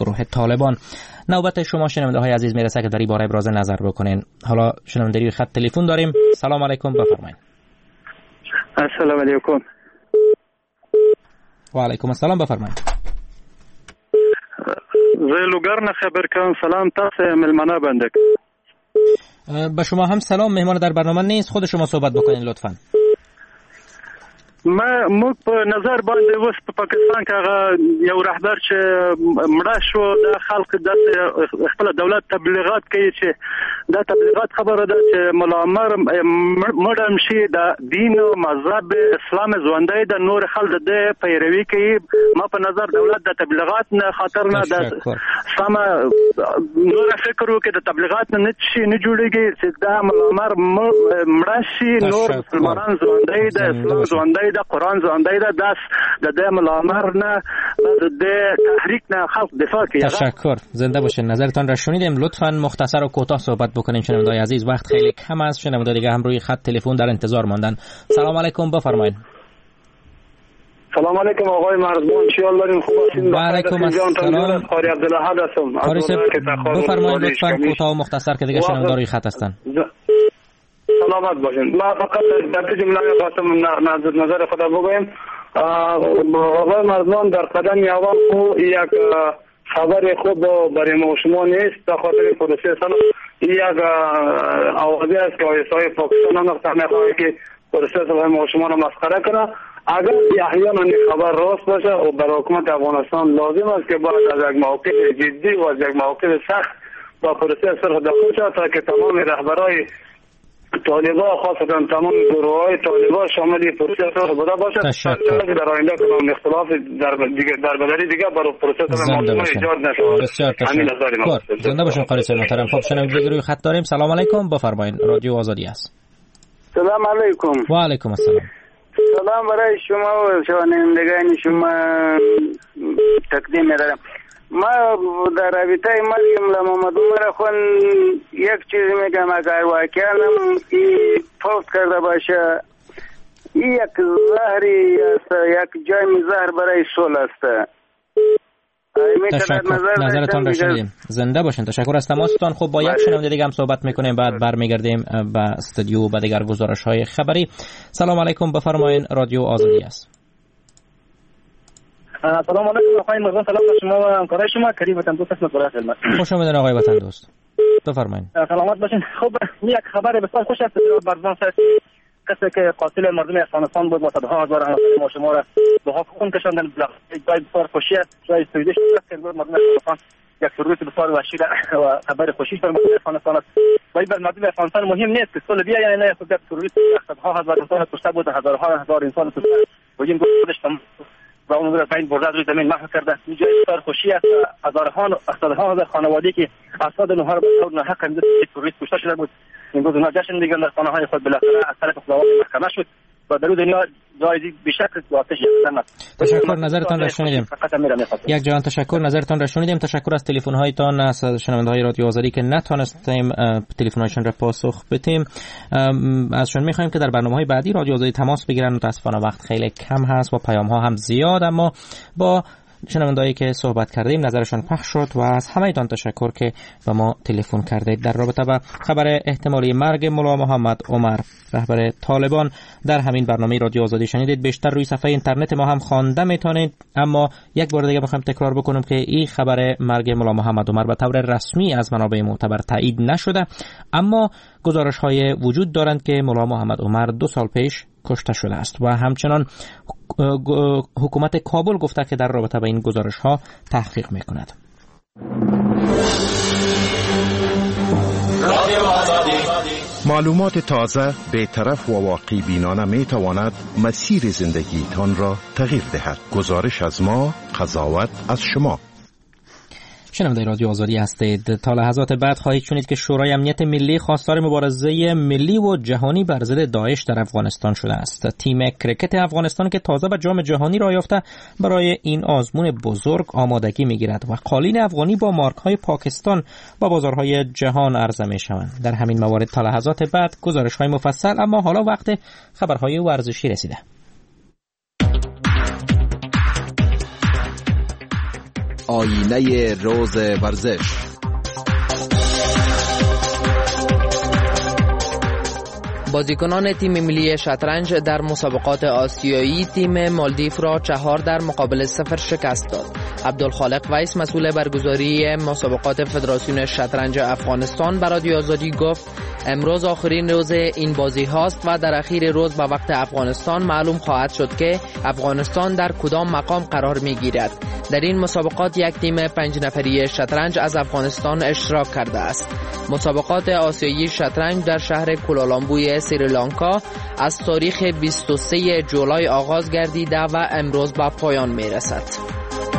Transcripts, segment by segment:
گروه طالبان. نوبت شما شنونده های عزیز میرسه که در این باره ابراز نظر بکنین. حالا شنونده روی خط تلفن داریم. سلام علیکم، بفرمایید. السلام علیکم. و علیکم السلام، بفرمایید. زیلوگرن خبر کن. سلام، تاسه ملمنه بندک. به شما هم سلام. مهمان در برنامه نیست، خود شما صحبت بکنین لطفاً. ما په نظر باندې اوس په پاکستان کې هغه یو رهبر چې مړ شو د خلک د خپل دولت تبلیغات کوي چې دا تبلیغات خبره ده چې مولا عمر مړ شي د دین او مذهب اسلام ژوندۍ د نور خلک د پیروي کوي. ما په نظر دولت د تبلیغات نه خاطر نه د سم نور فکر وکړي د تبلیغات نه شي نه جوړيږي چې دا مولا عمر مړ شي نور مسلمانان ژوندۍ د اسلام ژوندۍ د قرآن ژوندۍ ده. داس د مولا عمر نه د تحریک نه خلق دفاع کوي. تشکر، زنده باشین. نظرتان را شنیدیم. لطفاً مختصر و کوتاه صحبت بکنین شنونده‌های عزیز، وقت خیلی کم است. شنونده دیگه هم روی خط تلفن در انتظار ماندن. سلام علیکم، بفرمایید. سلام علیکم آقای مرزبان، چیال دارین؟ خوب هستین؟ و علیکم السلام. قاری عبدالأحد هستم. بفرمایید لطفاً کوتاه و مختصر که دیگه شنونده روی خط هستن. سلامت باشین. ما فقط در جمله خواستم نظر خود بگویم. آقای مرزبان در قدم اول یک خبر خوب برای ما شما نیست، به خاطر پروسه سال یک آوازی است که آیسای پاکستان هم نخواهی که پروسه سال ما شما را مسخره کنه. اگر احیانا این خبر راست باشه و برای حکومت افغانستان لازم است که باید از یک موقع جدی و از یک موقع سخت با پروسه صلح دخول شود تا که تمام رهبرای طالبان خاصتا تمام گروه‌های طالبان شامل پروسه صلح بوده باشد تا در آینده کدام اختلاف در بدری دیگه برای پروسه صلح ایجاد نشود. همین نظر ما. زنده باشین قاری محترم. خب شنونده روی خط داریم. سلام علیکم، بفرمایید. رادیو آزادی است. سلام علیکم. و علیکم السلام. سلام برای شما و شنوندگان شما تقدیم می‌دارم. ما در رابطه مریم محمد عمر خان یک چیز میگم، اگر واقعا این فوت کرده باشه این یک زهری است، یک جای زهر برای صلح است. نظرتان را شنیدیم. زنده باشین. تشکر از تماستان. خب با یک شنونده دیگه هم صحبت میکنیم، بعد برمیگردیم به استودیو و دیگر گزارش‌های خبری. سلام علیکم، بفرمایید. رادیو آزادی است. سلام علیکم آقای مرزبان، سلام به شما و همکارای شما. کریم وطن دوست اسمت برای خدمت. خوش آمدید آقای وطن دوست. بفرمایید. سلامت باشین. خب یک خبر بسیار خوش است. مرزبان کسی که قاتل مردم افغانستان بود و صدها هزار همسایه ما شما را به حق خون کشاندن، جای بسیار خوشی است، جای سویدش است که مردم افغانستان یک سرویس بسیار وحشی و خبر خوشی بر مردم افغانستان است. ولی بر مردم افغانستان مهم نیست که صلح بیا یا نه، خود سرویس صدها هزار انسان کشته بود، هزارها هزار انسان کشته و این خودش و اون رو پایین برده روی زمین محو کرده. اینجا بسیار خوشی است. هزارها خانواده که افراد اونها را به طور ناحق انداز تروریست کشته شده بود، امروز اونها جشن میگیرند در خانه‌های خود. بالاخره از طرف خداوند محکمه شد و در دنیا جایزی بیشتر آتش یافت. تشکر، نظرتان را شنیدیم. یک جهان تشکر، نظرتان را شنیدیم. تشکر از تلفن هایتان، از شنونده‌های رادیو آزادی که نتونستیم تلفن هایشان را پاسخ بدیم. ازشون می‌خوایم که در برنامه‌های بعدی رادیو آزادی تماس بگیرن. متأسفانه وقت خیلی کم هست و پیام‌ها هم زیاد، اما با شنوندهایی که صحبت کردیم نظرشان پخش شد و از همه‌تان تشکر که به ما تلفن کردید. در رابطه با خبر احتمالی مرگ مولا محمد عمر رهبر طالبان در همین برنامه رادیو آزادی شنیدید. بیشتر روی صفحه اینترنت ما هم خوانده میتونید، اما یک بار دیگه میخوایم تکرار بکنم که این خبر مرگ مولا محمد عمر به طور رسمی از منابع معتبر تایید نشده، اما گزارش‌های وجود دارند که مولا محمد عمر 2 سال پیش کشته شده است و همچنان حکومت کابل گفته که در رابطه با این گزارش‌ها تحقیق می‌کند. معلومات تازه، بی‌طرف و واقع بینانه می‌تواند مسیر زندگیتان را تغییر دهد. گزارش از ما، قضاوت از شما. شنونده رادیو آزادی هستید. تا لحظات بعد خواهید شنید که شورای امنیت ملی خواستار مبارزه ملی و جهانی بر ضد داعش در افغانستان شده است. تیم کرکت افغانستان که تازه به جام جهانی راه یافته برای این آزمون بزرگ آمادگی می‌گیرد و قالین افغانی با مارک‌های پاکستان با بازارهای جهان عرضه می‌شوند. در همین موارد تا لحظات بعد گزارش‌های مفصل، اما حالا وقت خبرهای ورزشی رسیده. آینه روز ورزش. بازیکنان تیم ملی شطرنج در مسابقات آسیایی تیم مالدیو را 4-0 شکست داد. عبدالخالق ویس مسئول برگزاری مسابقات فدراسیون شطرنج افغانستان به رادیو آزادی گفت امروز آخرین روز این بازی هاست و در اخیر روز به وقت افغانستان معلوم خواهد شد که افغانستان در کدام مقام قرار می گیرد. در این مسابقات یک تیم 5 نفری شطرنج از افغانستان اشتراک کرده است. مسابقات آسیایی شطرنج در شهر کولالامبوی سریلانکا از تاریخ 23 جولای آغاز گردیده و امروز به پایان می رسد.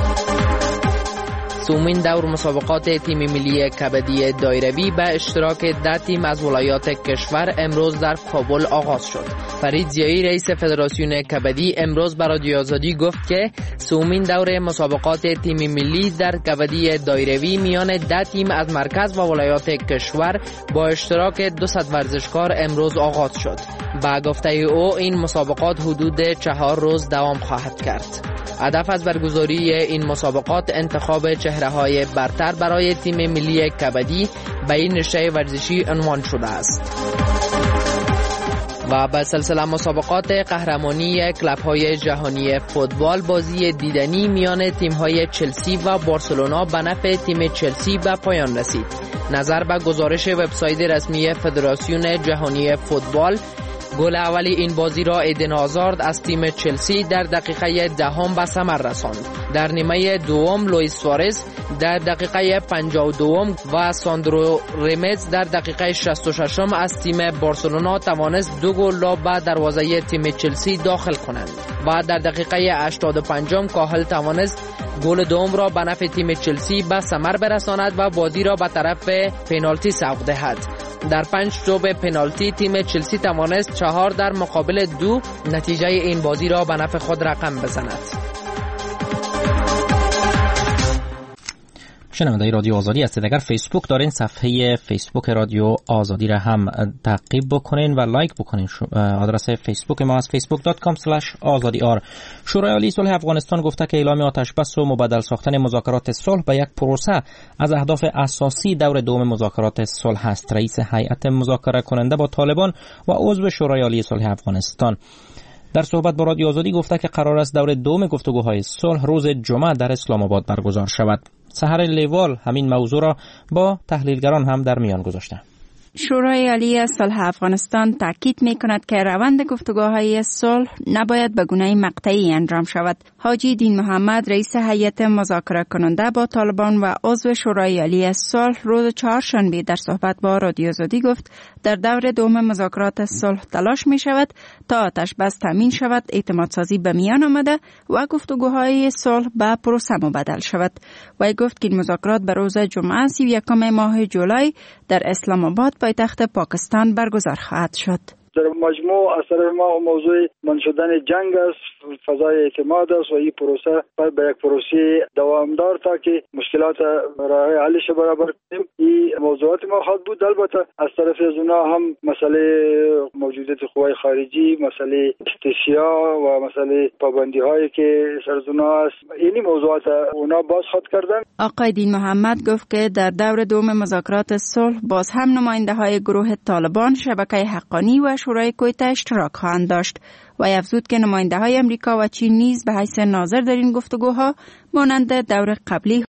سومین دور مسابقات تیم ملی کبدی دایروی به اشتراک 10 تیم از ولایات کشور امروز در کابل آغاز شد. فرید زیایی رئیس فدراسیون کبدی امروز به رادیو آزادی گفت که سومین دور مسابقات تیم ملی در کبدی دایروی میان 10 تیم از مرکز و ولایات کشور با اشتراک 200 ورزشکار امروز آغاز شد. با گفته او این مسابقات حدود 4 روز دوام خواهد کرد. هدف از برگزاری این مسابقات انتخاب چهره‌های برتر برای تیم ملی کبدی به این رشته ورزشی عنوان شده است. و به سلسله مسابقات قهرمانی کلب‌های جهانی فوتبال بازی دیدنی میان تیم‌های چلسی و بارسلونا به نفع تیم چلسی به پایان رسید. نظر به گزارش وبسایت رسمی فدراسیون جهانی فوتبال، گل اولی این بازی را ایدن هازارد از تیم چلسی در دقیقه 10 به ثمر رساند. در نیمه دوم لوئیس سوارز در دقیقه 52 و ساندرو رمز در دقیقه 66 از تیم بارسلونا توانست 2 گل را به دروازه تیم چلسی داخل کنند و در دقیقه 85 کاهل توانست گل دوم را به نفع تیم چلسی به ثمر برساند و بازی را به طرف پنالتی سوق دهد. در 5 توپ پنالتی تیم چلسی توانست 4-2 نتیجه این بازی را به نفع خود رقم بزند. شنوندگان رادیو آزادی هستید. اگر فیسبوک دارین صفحه فیسبوک رادیو آزادی را هم تعقیب بکنین و لایک بکنین. آدرس فیسبوک ما از facebook.com/azadiar. شورای عالی صلح افغانستان گفته که اعلام آتش بس و مبدل ساختن مذاکرات صلح به یک پروسه از اهداف اساسی دور دوم مذاکرات صلح است. رئیس هیئت مذاکره کننده با طالبان و عضو شورای عالی صلح افغانستان در صحبت با رادیو آزادی گفته که قرار است دور دوم گفتگوهای صلح روز جمعه در اسلام آباد برگزار شود. سحر لیوال همین موضوع را با تحلیلگران هم در میان گذاشته. شورای عالی صلح افغانستان تاکید می‌کند که روند گفتگوهای صلح نباید به گونه مقطعی انجام شود. حاجی دین محمد رئیس هیئت مذاکره کننده با طالبان و عضو شورای عالی صلح روز چهارشنبه در صحبت با رادیو آزادی گفت در دور دوم مذاکرات صلح تلاش می‌شود تا آتش بس تامین شود، اعتماد سازی به میان آمده و گفتگوهای صلح به پروسه مبدل شود. وی گفت که این مذاکرات به روز جمعه 31 ماه جولای در اسلام آباد پایتخت پاکستان برگزار خواهد شد. در مجموع از طرف ما موضوع من شدن جنگ است، فضای اعتماد است و این پروسه باید به یک پروسه دوامدار تا که مشکلات راه حلش برابر کنیم. این موضوعات ما خواهد بود. البته از طرف از اونا هم مسئله موجودیت قوای خارجی، مسئله استشیا و مسئله پابندی هایی که سر از اونا است، اینی موضوعات اونا باز خواهد کردن. آقای دین محمد گفت که در دور دوم مذاکرات صلح باز هم نماینده های گروه طالبان، شبکه حقانی و شورای کویته اشتراک خواهند داشت و افزود که نماینده های امریکا و چین نیز به حیث ناظر در این گفتگوها مانند دور قبلی